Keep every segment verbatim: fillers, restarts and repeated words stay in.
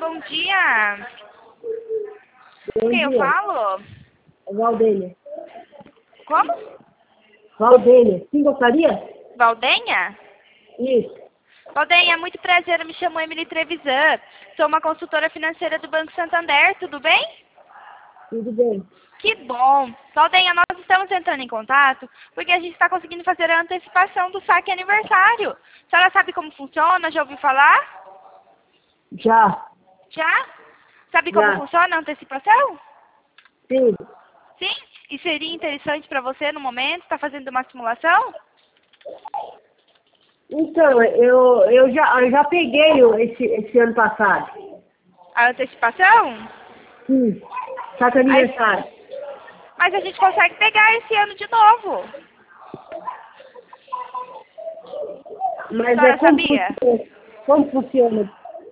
bom dia. Bom Quem eu dia. falo? Valdênia. Como? Valdênia. Sim, gostaria? Valdenha? Isso. Valdenha, muito prazer, eu me chamo Emily Trevisan. Sou uma consultora financeira do Banco Santander, tudo bem? Tudo bem. Que bom. Valdenha, nós estamos entrando em contato porque a gente está conseguindo fazer a antecipação do saque aniversário. A senhora sabe como funciona? Já ouviu falar? Já. Já? Sabe como Já. funciona a antecipação? Sim. Sim? E seria interessante para você no momento? Está fazendo uma simulação? Então, eu, eu, já, eu já peguei o- esse, esse ano passado. A antecipação? Sim. Saca aniversário. Mas a gente consegue pegar esse ano de novo. Mas senhora é como sabia? funciona? Como funciona?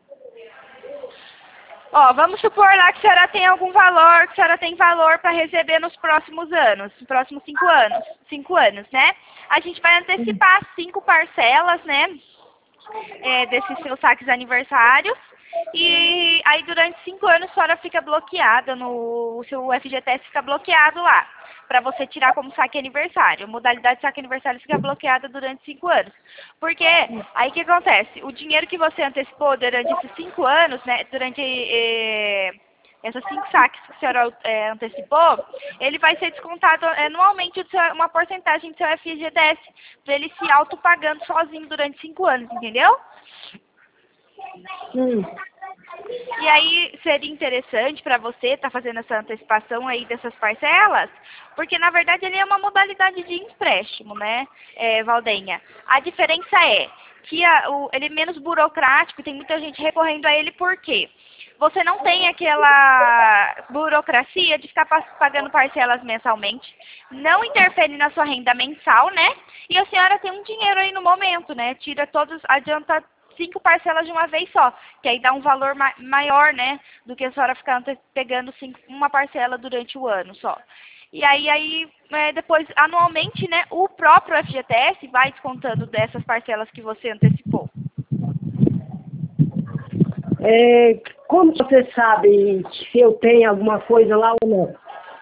Ó, vamos supor lá que a senhora tem algum valor, que a senhora tem valor para receber nos próximos anos, nos próximos cinco anos, cinco anos, né? A gente vai antecipar cinco parcelas, né, é, desses seus saques aniversários. E aí durante cinco anos a senhora fica bloqueada, no, o seu F G T S fica bloqueado lá, para você tirar como saque aniversário. A modalidade de saque aniversário fica bloqueada durante cinco anos. Porque aí o que acontece? O dinheiro que você antecipou durante esses cinco anos, né, durante eh, essas cinco saques que a senhora eh, antecipou, ele vai ser descontado anualmente do seu- uma porcentagem do seu F G T S, para ele se autopagando sozinho durante cinco anos, entendeu? Sim. E aí seria interessante para você estar fazendo essa antecipação aí dessas parcelas, porque na verdade ele é uma modalidade de empréstimo, né, é, Valdenha? A diferença é que a, o, ele é menos burocrático, tem muita gente recorrendo a ele por quê? Você não tem aquela burocracia de ficar pa- pagando parcelas mensalmente, não interfere na sua renda mensal, né? E a senhora tem um dinheiro aí no momento, né? Tira todos, adianta cinco parcelas de uma vez só, que aí dá um valor ma maior, né, do que a senhora ficar ante- pegando cinco, uma parcela durante o ano só. E aí, aí é, depois, anualmente, né, o próprio F G T S vai descontando dessas parcelas que você antecipou. É, como você sabe se eu tenho alguma coisa lá ou não?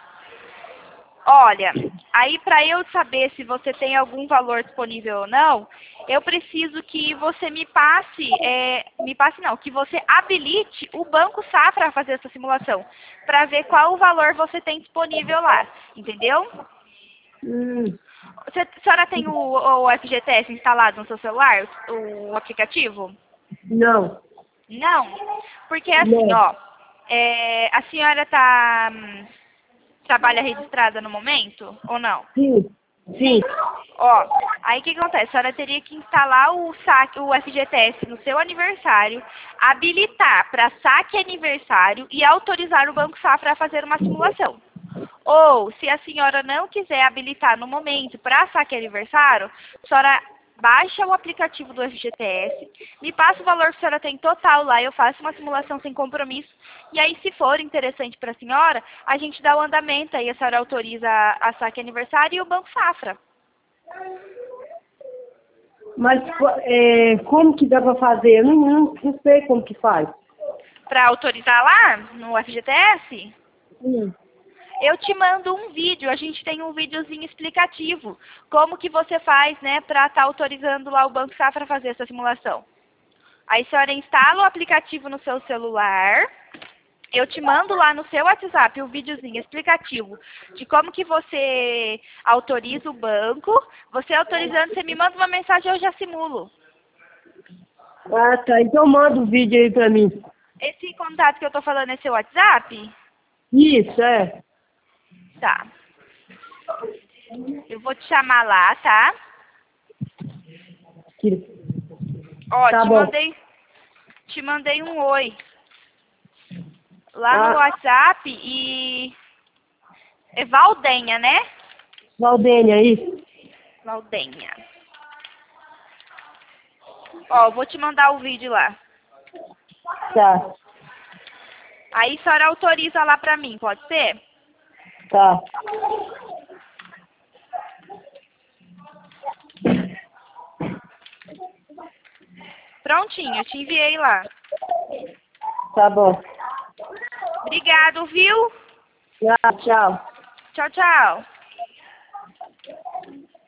Olha, aí para eu saber se você tem algum valor disponível ou não, eu preciso que você me passe, é, me passe não, que você habilite o Banco Safra a fazer essa simulação, para ver qual o valor você tem disponível lá, entendeu? Hum, Você, a senhora tem o, o F G T S instalado no seu celular, o, o aplicativo? não. Não, porque assim, Não. ó, é, a senhora tá hum, trabalha registrada no momento ou não? Sim. Sim. Ó, aí o que acontece? A senhora teria que instalar o saque, o F G T S no seu aniversário, habilitar para saque aniversário e autorizar o Banco Safra a fazer uma simulação. Ou, se a senhora não quiser habilitar no momento para saque aniversário, a senhora baixa o aplicativo do F G T S, me passa o valor que a senhora tem total lá, eu faço uma simulação sem compromisso, e aí se for interessante para a senhora, a gente dá o andamento, aí a senhora autoriza a, a saque aniversário e o Banco Safra. Mas é, como que dá para fazer? Eu não, não, não sei como que faz. Para autorizar lá no F G T S, Sim. eu te mando um vídeo, a gente tem um videozinho explicativo, como que você faz, né, para estar autorizando lá o Banco Safra a fazer essa simulação. Aí a senhora instala o aplicativo no seu celular, eu te mando lá no seu WhatsApp o videozinho explicativo de como que você autoriza o banco, você autorizando, você me manda uma mensagem, eu já simulo. Ah, tá. Então manda o vídeo aí pra mim. Esse contato que eu tô falando é seu WhatsApp? Isso, é. Tá. Eu vou te chamar lá, tá? Que- Ó, Tá te bom. mandei, te mandei um oi lá no Ah, WhatsApp e é Valdenha, né? Valdênia, isso. Valdenha. Ó, vou te mandar o vídeo lá. Tá, Aí a senhora autoriza lá pra mim, pode ser? tá. Prontinho, eu te enviei lá. Tá bom. Obrigado, viu? Tchau, tchau. Tchau, tchau.